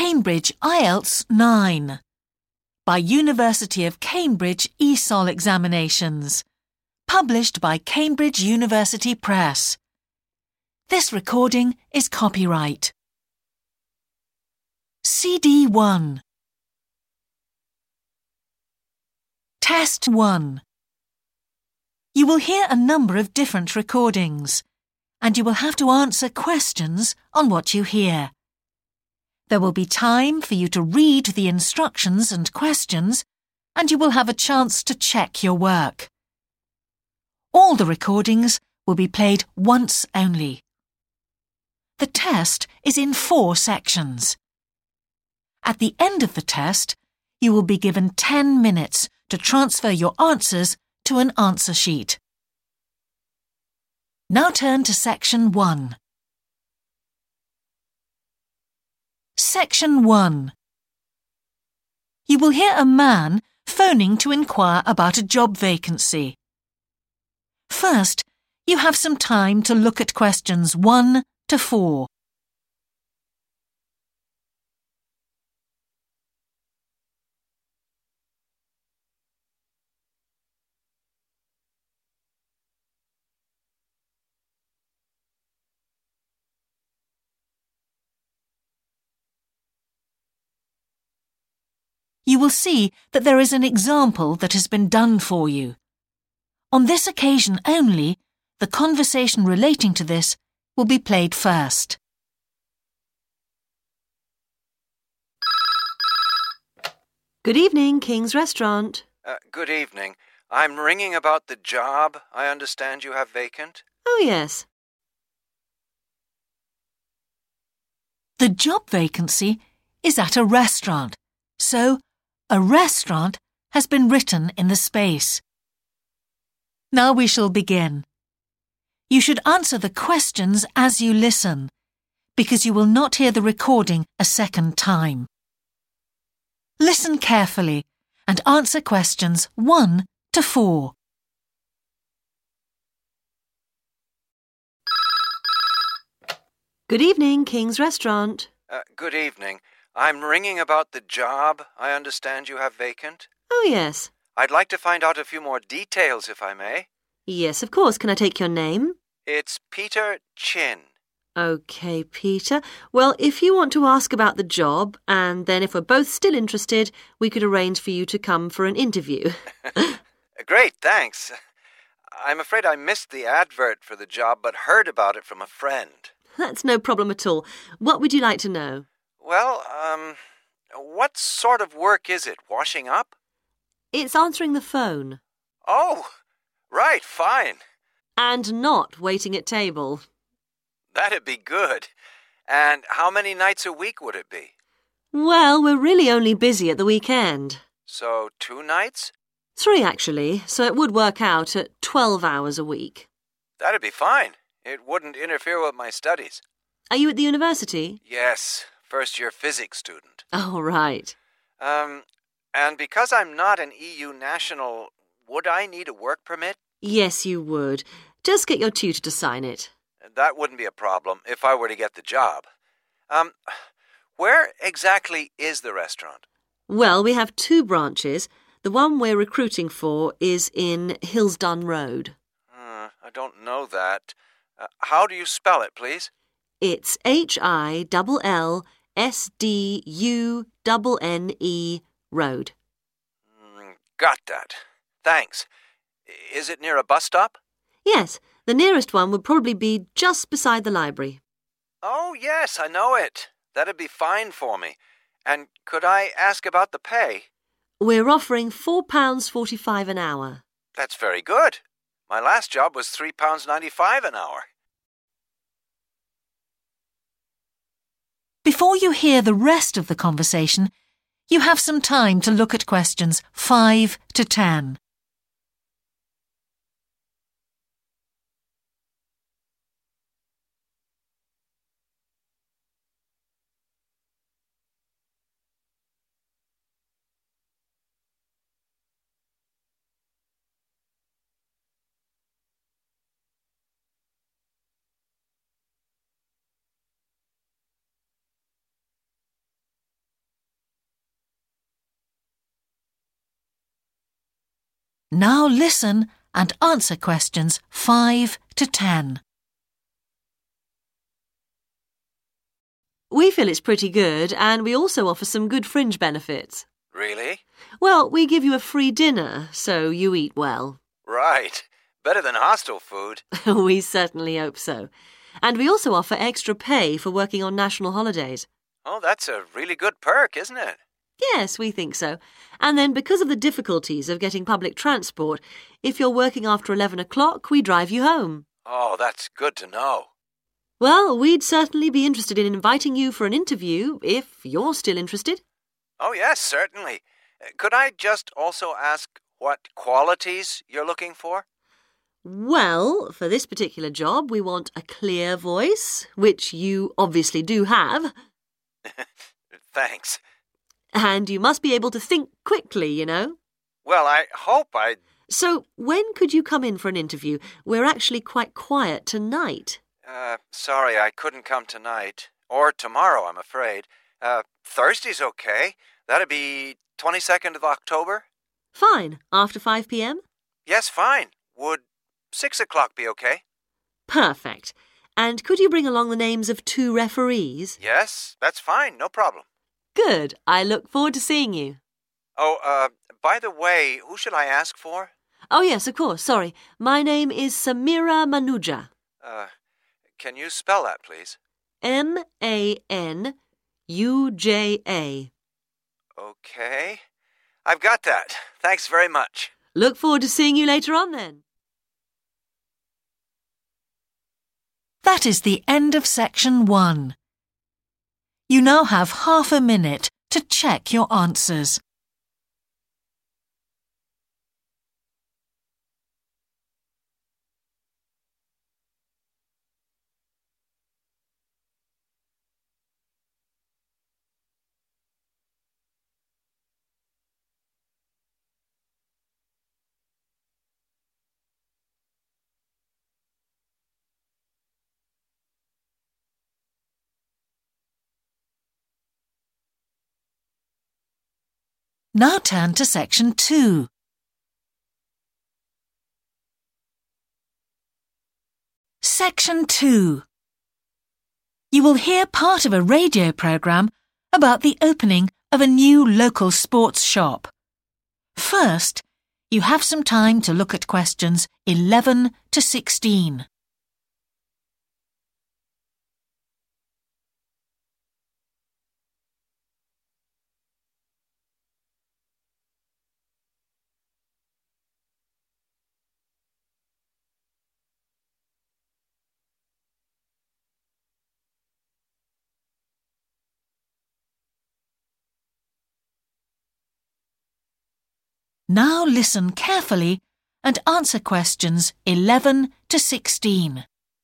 Cambridge IELTS 9 by University of Cambridge ESOL Examinations, published by Cambridge University Press. This recording is copyright. CD 1. Test 1. You will hear a number of different recordings, and you will have to answer questions on what you hear. There will be time for you to read the instructions and questions, and you will have a chance to check your work. All the recordings will be played once only. The test is in 4 sections. At the end of the test, you will be given 10 minutes to transfer your answers to an answer sheet. Now turn to Section 1. Section 1. You will hear a man phoning to inquire about a job vacancy. First, you have some time to look at questions 1 to 4. You will see that there is an example that has been done for you. On this occasion only, the conversation relating to this will be played first. Good evening, King's Restaurant. Good evening. I'm ringing about the job I understand you have vacant. Oh, yes. The job vacancy is at a restaurant, so a restaurant has been written in the space. Now we shall begin. You should answer the questions as you listen, because you will not hear the recording a second time. Listen carefully and answer questions 1 to 4. Good evening, King's Restaurant. Good evening. I'm ringing about the job I understand you have vacant. Oh, yes. I'd like to find out a few more details, if I may. Yes, of course. Can I take your name? It's Peter Chin. OK, Peter. Well, if you want to ask about the job, and then if we're both still interested, we could arrange for you to come for an interview. Great, thanks. I'm afraid I missed the advert for the job, but heard about it from a friend. That's no problem at all. What would you like to know? Well, what sort of work is it? Washing up? It's answering the phone. Oh, right, fine. And not waiting at table. That'd be good. And how many nights a week would it be? Well, we're really only busy at the weekend. So 2 nights? 3, actually, so it would work out at 12 hours a week. That'd be fine. It wouldn't interfere with my studies. Are you at the university? Yes, first-year physics student. Oh, right. And because I'm not an EU national, would I need a work permit? Yes, you would. Just get your tutor to sign it. That wouldn't be a problem if I were to get the job. Where exactly is the restaurant? Well, we have 2 branches. The one we're recruiting for is in Hillsdon Road. I don't know that. How do you spell it, please? It's HILLSDUNNE Road. Got that. Thanks. Is it near a bus stop? Yes, the nearest one would probably be just beside the library. Oh, yes, I know it. That'd be fine for me. And could I ask about the pay? We're offering £4.45 an hour. That's very good. My last job was £3.95 an hour. Before you hear the rest of the conversation, you have some time to look at questions 5 to 10. Now listen and answer questions 5 to 10. We feel it's pretty good, and we also offer some good fringe benefits. Really? Well, we give you a free dinner, so you eat well. Right. Better than hostel food. We certainly hope so. And we also offer extra pay for working on national holidays. Oh, that's a really good perk, isn't it? Yes, we think so. And then because of the difficulties of getting public transport, if you're working after 11 o'clock, we drive you home. Oh, that's good to know. Well, we'd certainly be interested in inviting you for an interview, if you're still interested. Oh, yes, certainly. Could I just also ask what qualities you're looking for? Well, for this particular job, we want a clear voice, which you obviously do have. Thanks. And you must be able to think quickly, you know. Well, I hope I... So, when could you come in for an interview? We're actually quite quiet tonight. Sorry, I couldn't come tonight. Or tomorrow, I'm afraid. Thursday's okay. That'd be 22nd of October? Fine. After 5 p.m? Yes, fine. Would 6 o'clock be okay? Perfect. And could you bring along the names of 2 referees? Yes, that's fine. No problem. Good. I look forward to seeing you. Oh, by the way, who should I ask for? Oh, yes, of course. Sorry. My name is Samira Manuja. Can you spell that, please? Manuja. Okay. I've got that. Thanks very much. Look forward to seeing you later on, then. That is the end of section 1. You now have half a minute to check your answers. Now turn to section 2. Section 2. You will hear part of a radio programme about the opening of a new local sports shop. First, you have some time to look at questions 11 to 16. Now listen carefully and answer questions 11 to 16.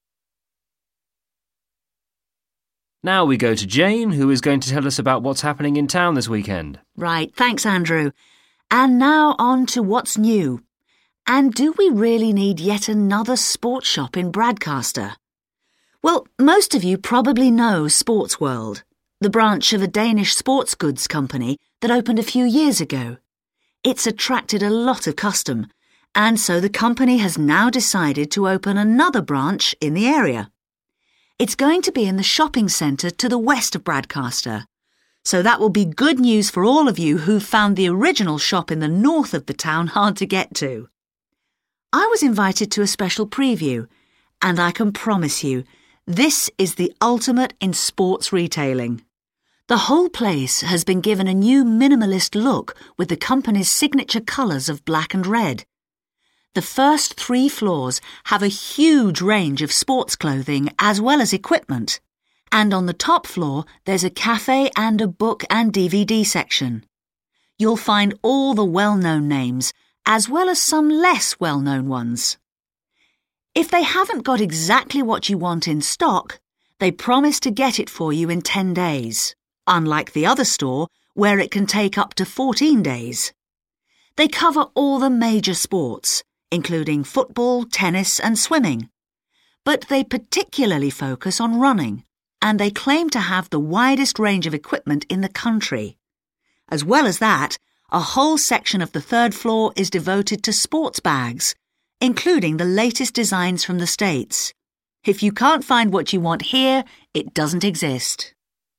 Now we go to Jane, who is going to tell us about what's happening in town this weekend. Right, thanks, Andrew. And now on to what's new. And do we really need yet another sports shop in Bradcaster? Well, most of you probably know Sports World, the branch of a Danish sports goods company that opened a few years ago. It's attracted a lot of custom, and so the company has now decided to open another branch in the area. It's going to be in the shopping centre to the west of Bradcaster, so that will be good news for all of you who found the original shop in the north of the town hard to get to. I was invited to a special preview, and I can promise you, this is the ultimate in sports retailing. The whole place has been given a new minimalist look with the company's signature colours of black and red. The first 3 floors have a huge range of sports clothing as well as equipment. And on the top floor, there's a cafe and a book and DVD section. You'll find all the well-known names, as well as some less well-known ones. If they haven't got exactly what you want in stock, they promise to get it for you in 10 days. Unlike the other store, where it can take up to 14 days. They cover all the major sports, including football, tennis and swimming. But they particularly focus on running, and they claim to have the widest range of equipment in the country. As well as that, a whole section of the third floor is devoted to sports bags, including the latest designs from the States. If you can't find what you want here, it doesn't exist.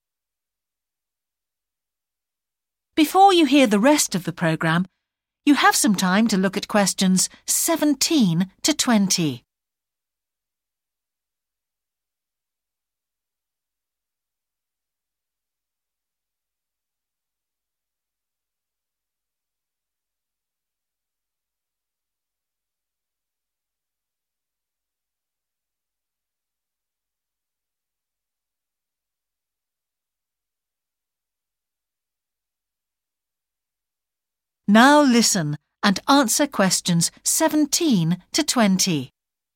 Before you hear the rest of the programme, you have some time to look at questions 17 to 20. Now listen and answer questions 17 to 20.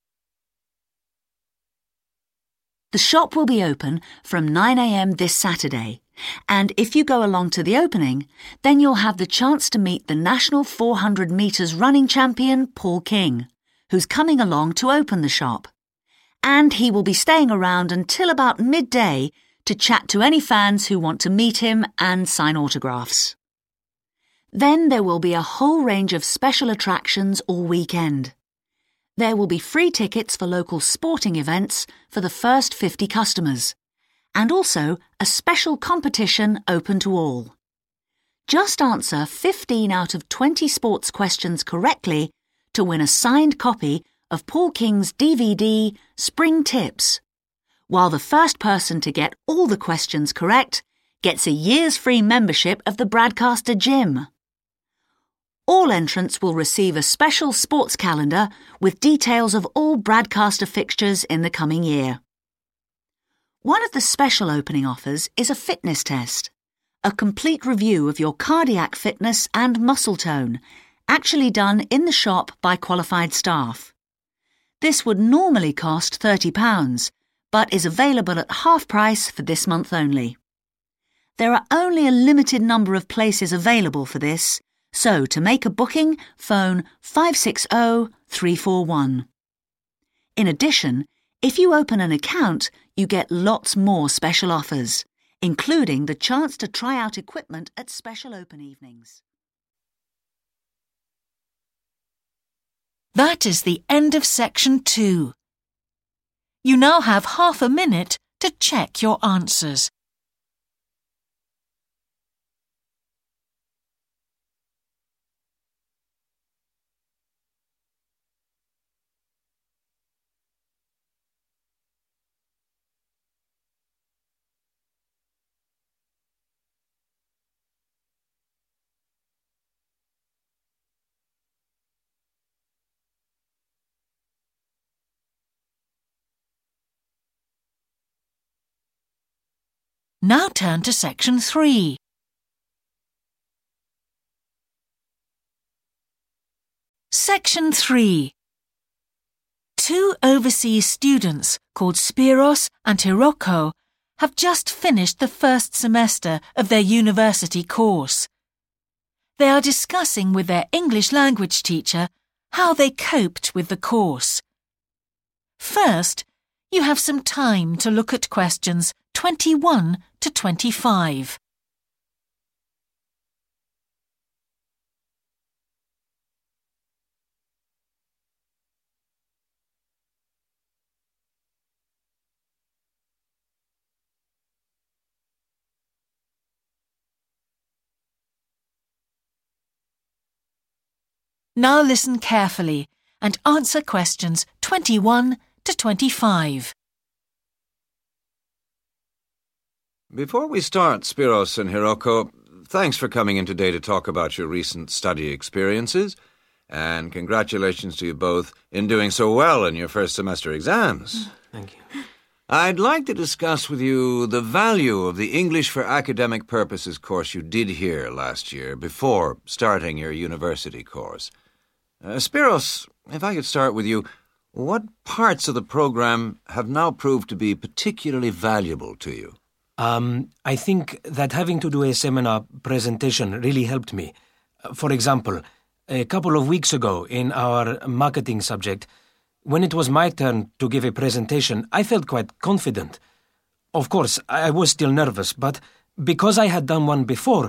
The shop will be open from 9 a.m. this Saturday, and if you go along to the opening, then you'll have the chance to meet the national 400 metres running champion Paul King, who's coming along to open the shop. And he will be staying around until about midday to chat to any fans who want to meet him and sign autographs. Then there will be a whole range of special attractions all weekend. There will be free tickets for local sporting events for the first 50 customers, and also a special competition open to all. Just answer 15 out of 20 sports questions correctly to win a signed copy of Paul King's DVD, Spring Tips, while the first person to get all the questions correct gets a year's free membership of the Bradcaster Gym. All entrants will receive a special sports calendar with details of all Bradcaster fixtures in the coming year. One of the special opening offers is a fitness test, a complete review of your cardiac fitness and muscle tone, actually done in the shop by qualified staff. This would normally cost £30, but is available at half price for this month only. There are only a limited number of places available for this, so to make a booking, phone 560 341. In addition, if you open an account, you get lots more special offers, including the chance to try out equipment at special open evenings. That is the end of section 2. You now have half a minute to check your answers. Now turn to section 3. Section 3. 2 overseas students called Spiros and Hiroko have just finished the first semester of their university course. They are discussing with their English language teacher how they coped with the course. First, you have some time to look at questions 21 to 25. Now listen carefully and answer questions 21 to 25. Before we start, Spiros and Hiroko, thanks for coming in today to talk about your recent study experiences, and congratulations to you both in doing so well in your first semester exams. Thank you. I'd like to discuss with you the value of the English for Academic Purposes course you did here last year before starting your university course. Spiros, if I could start with you, what parts of the program have now proved to be particularly valuable to you? I think that having to do a seminar presentation really helped me. For example, a couple of weeks ago in our marketing subject, when it was my turn to give a presentation, I felt quite confident. Of course, I was still nervous, but because I had done one before,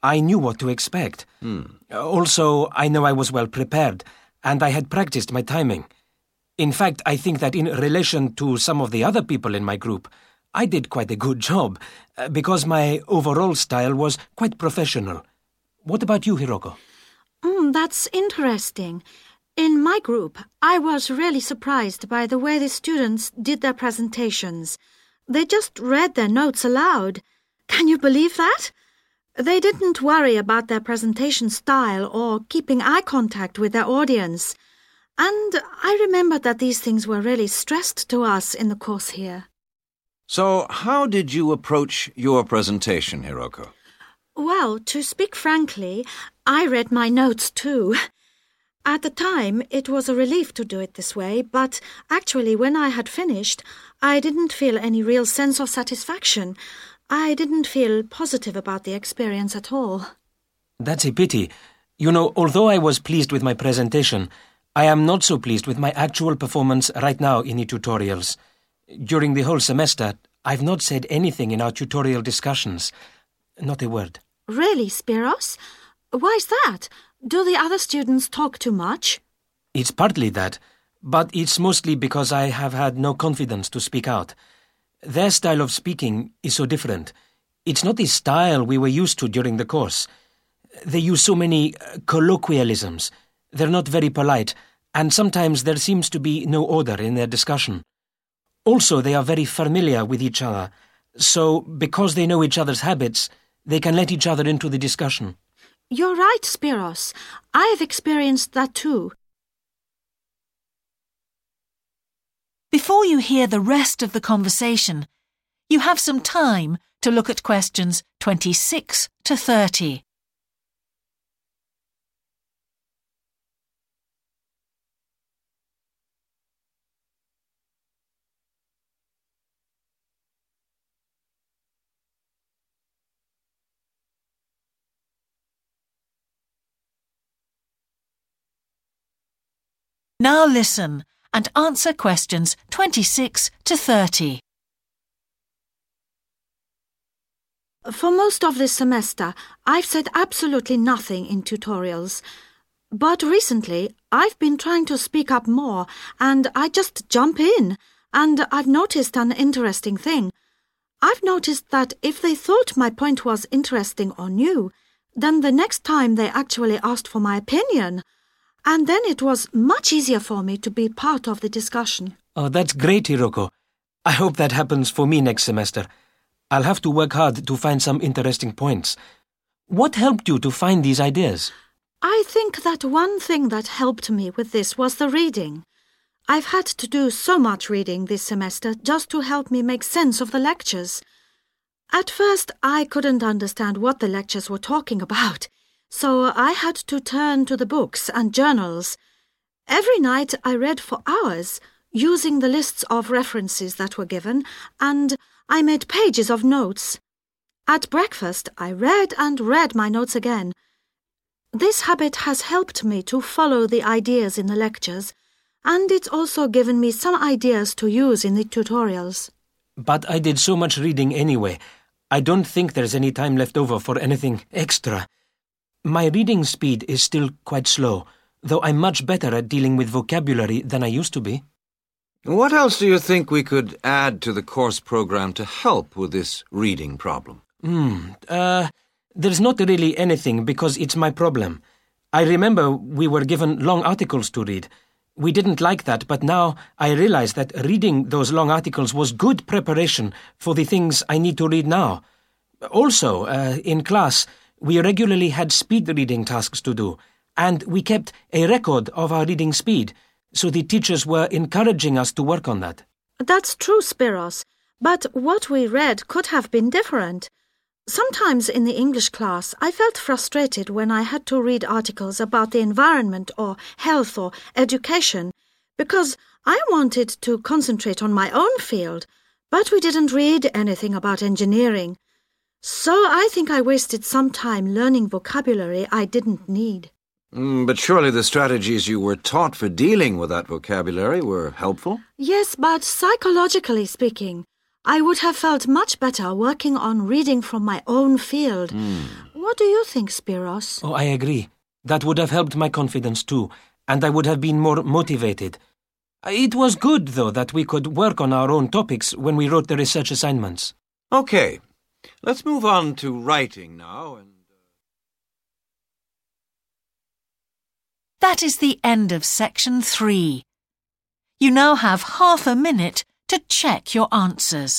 I knew what to expect. Also, I know I was well prepared, and I had practiced my timing. In fact, I think that in relation to some of the other people in my group, I did quite a good job, because my overall style was quite professional. What about you, Hiroko? That's interesting. In my group, I was really surprised by the way the students did their presentations. They just read their notes aloud. Can you believe that? They didn't worry about their presentation style or keeping eye contact with their audience. And I remembered that these things were really stressed to us in the course here. So, how did you approach your presentation, Hiroko? Well, to speak frankly, I read my notes too. At the time, it was a relief to do it this way, but actually when I had finished, I didn't feel any real sense of satisfaction. I didn't feel positive about the experience at all. That's a pity. You know, although I was pleased with my presentation, I am not so pleased with my actual performance right now in the tutorials. During the whole semester, I've not said anything in our tutorial discussions. Not a word. Really, Spiros? Why's that? Do the other students talk too much? It's partly that, but it's mostly because I have had no confidence to speak out. Their style of speaking is so different. It's not the style we were used to during the course. They use so many colloquialisms. They're not very polite, and sometimes there seems to be no order in their discussion. Also, they are very familiar with each other, so because they know each other's habits, they can let each other into the discussion. You're right, Spiros. I have experienced that too. Before you hear the rest of the conversation, you have some time to look at questions 26 to 30. Now listen and answer questions 26 to 30. For most of this semester, I've said absolutely nothing in tutorials. But recently, I've been trying to speak up more, and I just jump in, and I've noticed an interesting thing. I've noticed that if they thought my point was interesting or new, then the next time they actually asked for my opinion. And then it was much easier for me to be part of the discussion. Oh, that's great, Hiroko. I hope that happens for me next semester. I'll have to work hard to find some interesting points. What helped you to find these ideas? I think that one thing that helped me with this was the reading. I've had to do so much reading this semester just to help me make sense of the lectures. At first, I couldn't understand what the lectures were talking about. So I had to turn to the books and journals. Every night I read for hours, using the lists of references that were given, and I made pages of notes. At breakfast, I read and read my notes again. This habit has helped me to follow the ideas in the lectures, and it's also given me some ideas to use in the tutorials. But I did so much reading anyway. I don't think there's any time left over for anything extra. My reading speed is still quite slow, though I'm much better at dealing with vocabulary than I used to be. What else do you think we could add to the course program to help with this reading problem? There's not really anything because it's my problem. I remember we were given long articles to read. We didn't like that, but now I realize that reading those long articles was good preparation for the things I need to read now. Also, in class, we regularly had speed reading tasks to do, and we kept a record of our reading speed, so the teachers were encouraging us to work on that. That's true, Spiros, but what we read could have been different. Sometimes in the English class, I felt frustrated when I had to read articles about the environment or health or education, because I wanted to concentrate on my own field, but we didn't read anything about engineering. So I think I wasted some time learning vocabulary I didn't need. But surely the strategies you were taught for dealing with that vocabulary were helpful? Yes, but psychologically speaking, I would have felt much better working on reading from my own field. What do you think, Spiros? Oh, I agree. That would have helped my confidence too, and I would have been more motivated. It was good, though, that we could work on our own topics when we wrote the research assignments. Okay, let's move on to writing now. That is the end of section 3. You now have half a minute to check your answers.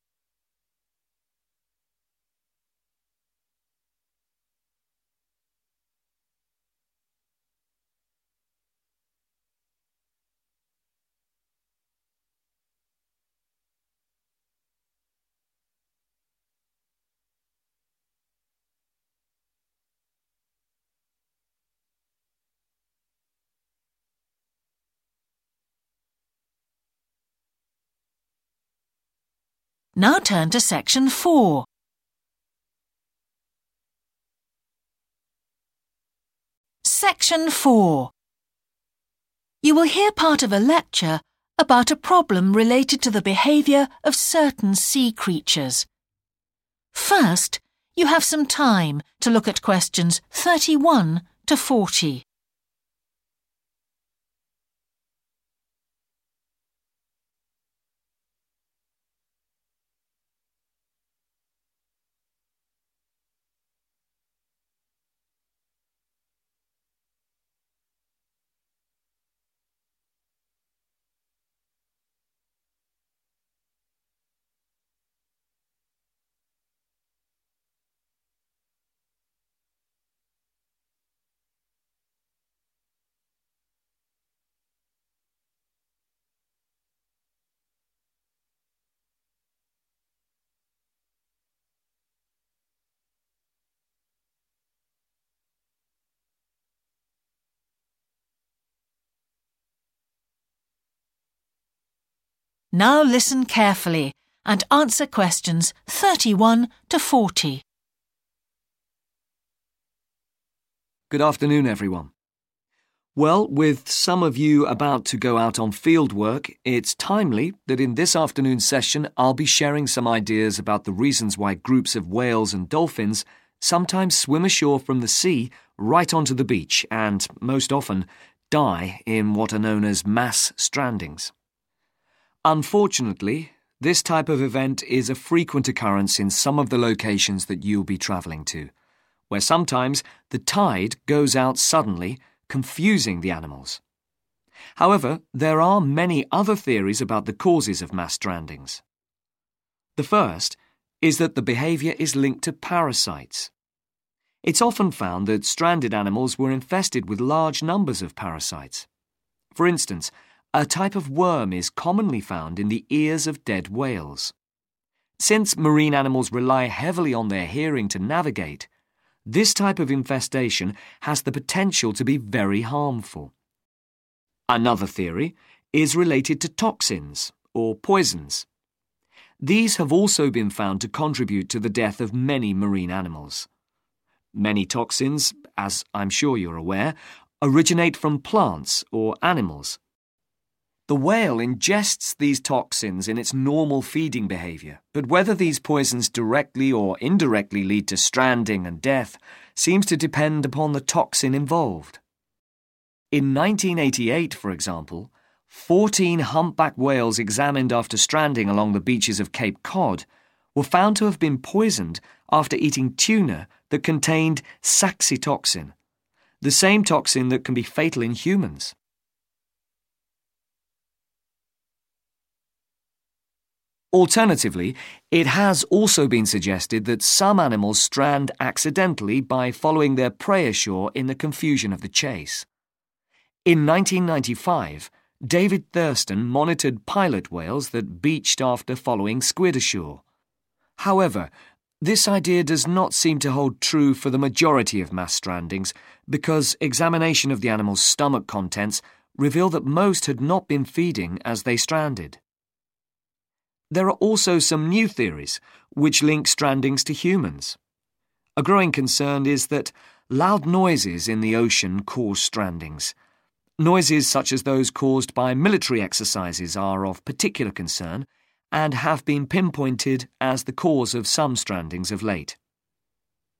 Now turn to section 4. Section 4. You will hear part of a lecture about a problem related to the behaviour of certain sea creatures. First, you have some time to look at questions 31 to 40. Now listen carefully and answer questions 31 to 40. Good afternoon, everyone. Well, with some of you about to go out on field work, it's timely that in this afternoon's session I'll be sharing some ideas about the reasons why groups of whales and dolphins sometimes swim ashore from the sea right onto the beach and, most often, die in what are known as mass strandings. Unfortunately, this type of event is a frequent occurrence in some of the locations that you'll be travelling to, where sometimes the tide goes out suddenly, confusing the animals. However, there are many other theories about the causes of mass strandings. The first is that the behaviour is linked to parasites. It's often found that stranded animals were infested with large numbers of parasites. For instance, a type of worm is commonly found in the ears of dead whales. Since marine animals rely heavily on their hearing to navigate, this type of infestation has the potential to be very harmful. Another theory is related to toxins or poisons. These have also been found to contribute to the death of many marine animals. Many toxins, as I'm sure you're aware, originate from plants or animals. The whale ingests these toxins in its normal feeding behaviour, but whether these poisons directly or indirectly lead to stranding and death seems to depend upon the toxin involved. In 1988, for example, 14 humpback whales examined after stranding along the beaches of Cape Cod were found to have been poisoned after eating tuna that contained saxitoxin, the same toxin that can be fatal in humans. Alternatively, it has also been suggested that some animals strand accidentally by following their prey ashore in the confusion of the chase. In 1995, David Thurston monitored pilot whales that beached after following squid ashore. However, this idea does not seem to hold true for the majority of mass strandings because examination of the animal's stomach contents revealed that most had not been feeding as they stranded. There are also some new theories which link strandings to humans. A growing concern is that loud noises in the ocean cause strandings. Noises such as those caused by military exercises are of particular concern and have been pinpointed as the cause of some strandings of late.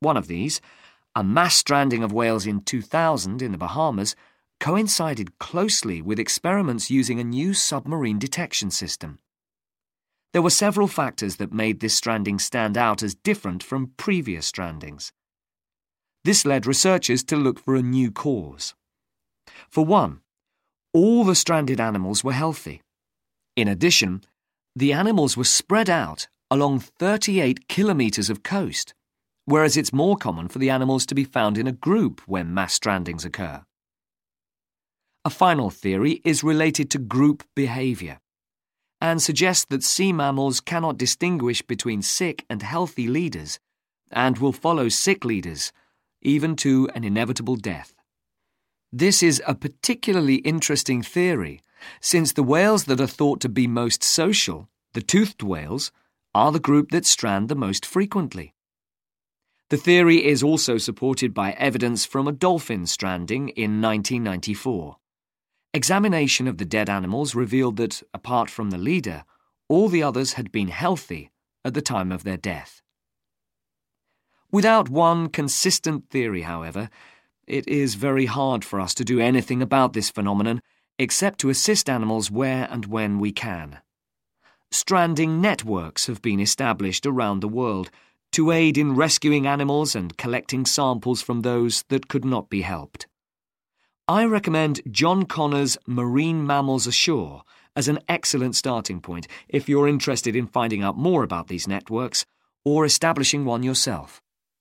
One of these, a mass stranding of whales in 2000 in the Bahamas, coincided closely with experiments using a new submarine detection system. There were several factors that made this stranding stand out as different from previous strandings. This led researchers to look for a new cause. For one, all the stranded animals were healthy. In addition, the animals were spread out along 38 kilometres of coast, whereas it's more common for the animals to be found in a group when mass strandings occur. A final theory is related to group behaviour and suggests that sea mammals cannot distinguish between sick and healthy leaders and will follow sick leaders, even to an inevitable death. This is a particularly interesting theory, since the whales that are thought to be most social, the toothed whales, are the group that strand the most frequently. The theory is also supported by evidence from a dolphin stranding in 1994. Examination of the dead animals revealed that, apart from the leader, all the others had been healthy at the time of their death. Without one consistent theory, however, it is very hard for us to do anything about this phenomenon except to assist animals where and when we can. Stranding networks have been established around the world to aid in rescuing animals and collecting samples from those that could not be helped. I recommend John Connor's Marine Mammals Ashore as an excellent starting point if you're interested in finding out more about these networks or establishing one yourself.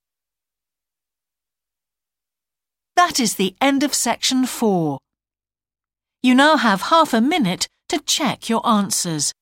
That is the end of section 4. You now have half a minute to check your answers.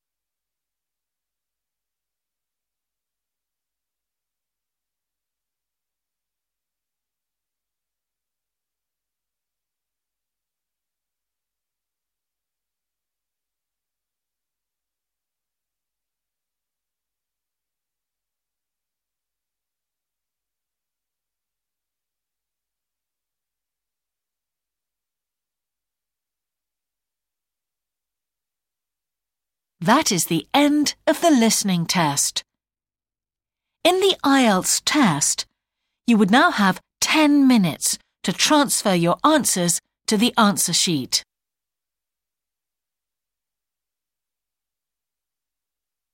That is the end of the listening test. In the IELTS test, you would now have 10 minutes to transfer your answers to the answer sheet.